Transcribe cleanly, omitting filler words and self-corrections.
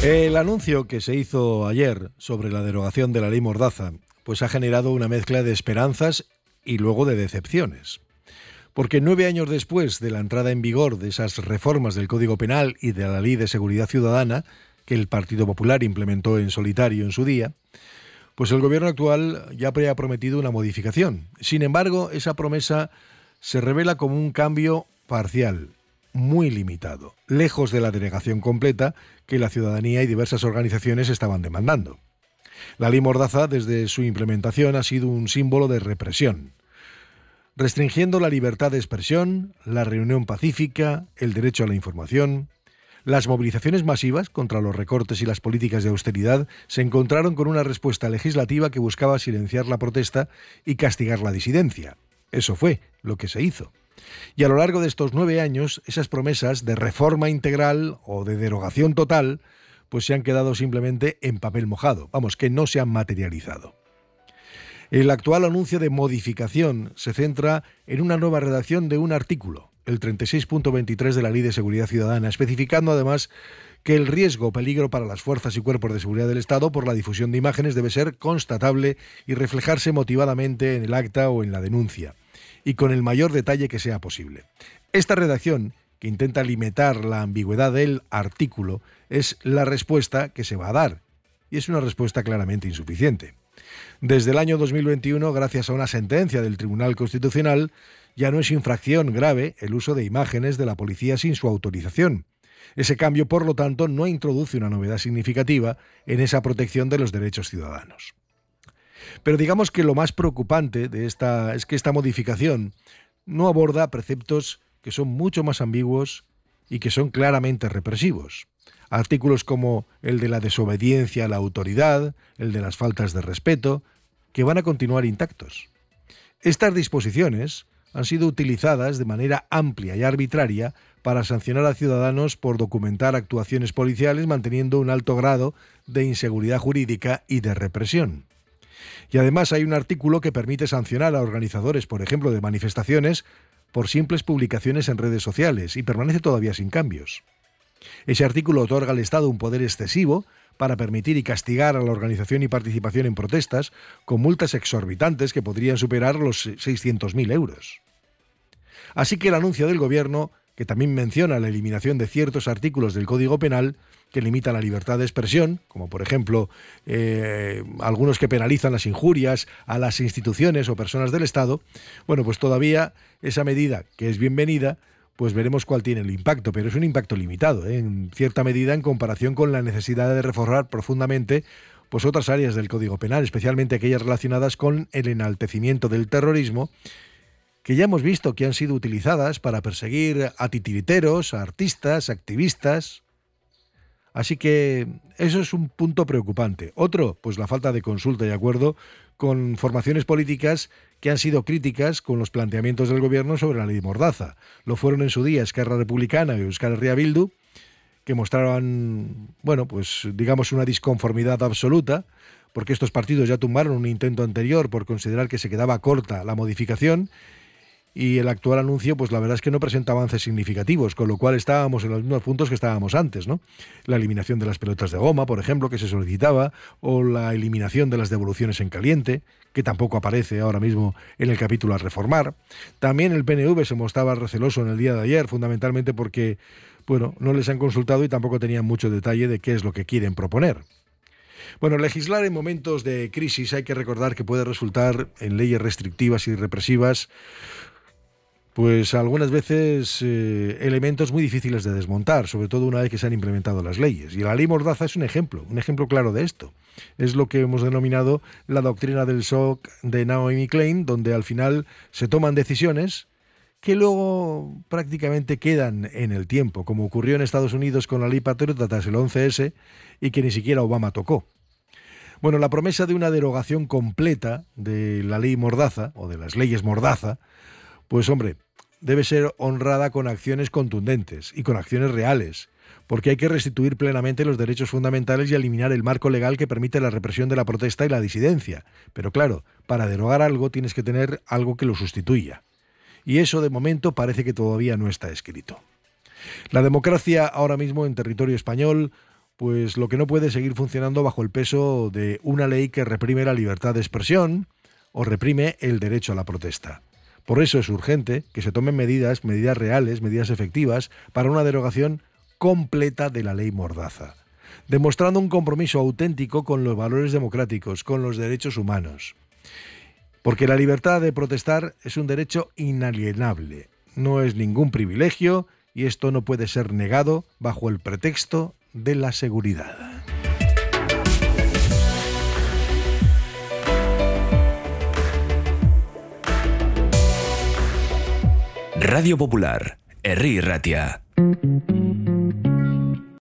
El anuncio que se hizo ayer sobre la derogación de la ley Mordaza pues ha generado una mezcla de esperanzas y luego de decepciones. Porque 9 años después de la entrada en vigor de esas reformas del Código Penal y de la Ley de Seguridad Ciudadana, que el Partido Popular implementó en solitario en su día, pues el gobierno actual ya había prometido una modificación. Sin embargo, esa promesa se revela como un cambio parcial, muy limitado, lejos de la denegación completa que la ciudadanía y diversas organizaciones estaban demandando. La ley Mordaza, desde su implementación, ha sido un símbolo de represión, restringiendo la libertad de expresión, la reunión pacífica, el derecho a la información. Las movilizaciones masivas contra los recortes y las políticas de austeridad se encontraron con una respuesta legislativa que buscaba silenciar la protesta y castigar la disidencia. Eso fue lo que se hizo. Y a lo largo de estos 9 años, esas promesas de reforma integral o de derogación total, pues se han quedado simplemente en papel mojado, vamos, que no se han materializado. El actual anuncio de modificación se centra en una nueva redacción de un artículo, el 36.23 de la Ley de Seguridad Ciudadana, especificando además que el riesgo o peligro para las fuerzas y cuerpos de seguridad del Estado por la difusión de imágenes debe ser constatable y reflejarse motivadamente en el acta o en la denuncia, y con el mayor detalle que sea posible. Esta redacción, que intenta limitar la ambigüedad del artículo, es la respuesta que se va a dar, y es una respuesta claramente insuficiente. Desde el año 2021, gracias a una sentencia del Tribunal Constitucional, ya no es infracción grave el uso de imágenes de la policía sin su autorización. Ese cambio, por lo tanto, no introduce una novedad significativa en esa protección de los derechos ciudadanos. Pero digamos que lo más preocupante de es que esta modificación no aborda preceptos que son mucho más ambiguos y que son claramente represivos. Artículos como el de la desobediencia a la autoridad, el de las faltas de respeto, que van a continuar intactos. Estas disposiciones han sido utilizadas de manera amplia y arbitraria para sancionar a ciudadanos por documentar actuaciones policiales manteniendo un alto grado de inseguridad jurídica y de represión. Y además hay un artículo que permite sancionar a organizadores, por ejemplo, de manifestaciones, por simples publicaciones en redes sociales, y permanece todavía sin cambios. Ese artículo otorga al Estado un poder excesivo para permitir y castigar a la organización y participación en protestas con multas exorbitantes que podrían superar los 600.000 euros. Así que el anuncio del Gobierno, que también menciona la eliminación de ciertos artículos del Código Penal que limitan la libertad de expresión, como por ejemplo algunos que penalizan las injurias a las instituciones o personas del Estado, bueno, pues todavía esa medida, que es bienvenida, pues veremos cuál tiene el impacto, pero es un impacto limitado, en cierta medida en comparación con la necesidad de reformar profundamente pues otras áreas del Código Penal, especialmente aquellas relacionadas con el enaltecimiento del terrorismo, que ya hemos visto que han sido utilizadas para perseguir a titiriteros, a artistas, activistas. Así que eso es un punto preocupante. Otro, pues la falta de consulta y acuerdo con formaciones políticas que han sido críticas con los planteamientos del Gobierno sobre la ley Mordaza. Lo fueron en su día Esquerra Republicana y Euskal Herria Bildu, que mostraban, bueno, pues digamos una disconformidad absoluta, porque estos partidos ya tumbaron un intento anterior por considerar que se quedaba corta la modificación, y el actual anuncio, pues la verdad es que no presenta avances significativos, con lo cual estábamos en los mismos puntos que estábamos antes, ¿no? La eliminación de las pelotas de goma, por ejemplo, que se solicitaba, o la eliminación de las devoluciones en caliente, que tampoco aparece ahora mismo en el capítulo a reformar. También el PNV se mostraba receloso en el día de ayer, fundamentalmente porque, bueno, no les han consultado y tampoco tenían mucho detalle de qué es lo que quieren proponer. Bueno, legislar en momentos de crisis hay que recordar que puede resultar en leyes restrictivas y represivas pues algunas veces elementos muy difíciles de desmontar, sobre todo una vez que se han implementado las leyes. Y la ley Mordaza es un ejemplo claro de esto. Es lo que hemos denominado la doctrina del shock de Naomi Klein, donde al final se toman decisiones que luego prácticamente quedan en el tiempo, como ocurrió en Estados Unidos con la ley Patriota tras el 11S y que ni siquiera Obama tocó. Bueno, la promesa de una derogación completa de la ley Mordaza, o de las leyes Mordaza, pues hombre, debe ser honrada con acciones contundentes y con acciones reales, porque hay que restituir plenamente los derechos fundamentales y eliminar el marco legal que permite la represión de la protesta y la disidencia. Pero claro, para derogar algo tienes que tener algo que lo sustituya. Y eso de momento parece que todavía no está escrito. La democracia ahora mismo en territorio español pues lo que no puede seguir funcionando bajo el peso de una ley que reprime la libertad de expresión o reprime el derecho a la protesta. Por eso es urgente que se tomen medidas reales, medidas efectivas, para una derogación completa de la ley Mordaza, demostrando un compromiso auténtico con los valores democráticos, con los derechos humanos. Porque la libertad de protestar es un derecho inalienable, no es ningún privilegio y esto no puede ser negado bajo el pretexto de la seguridad. Radio Popular, Herri Ratia.